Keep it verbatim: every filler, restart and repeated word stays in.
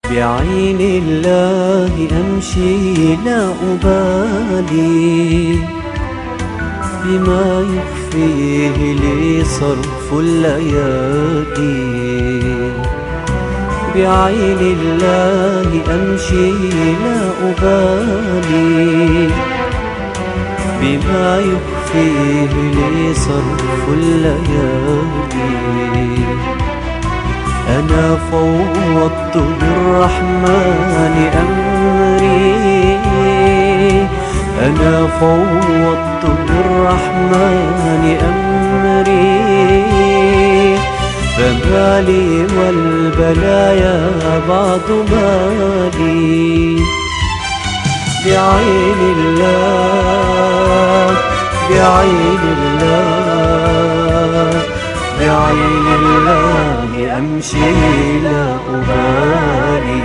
بعين الله أمشي لا أبالي بما يخفيه لي صرف الليالي. بعين الله أمشي لا أبالي بما يخفيه لي صرف الليالي. أنا فوضت للرحمن أمري، أنا فوضت للرحمن أمري، فما لي والبلايا بعض مالي. بعين الله بعين الله بعين الله أمشي لا أبالي.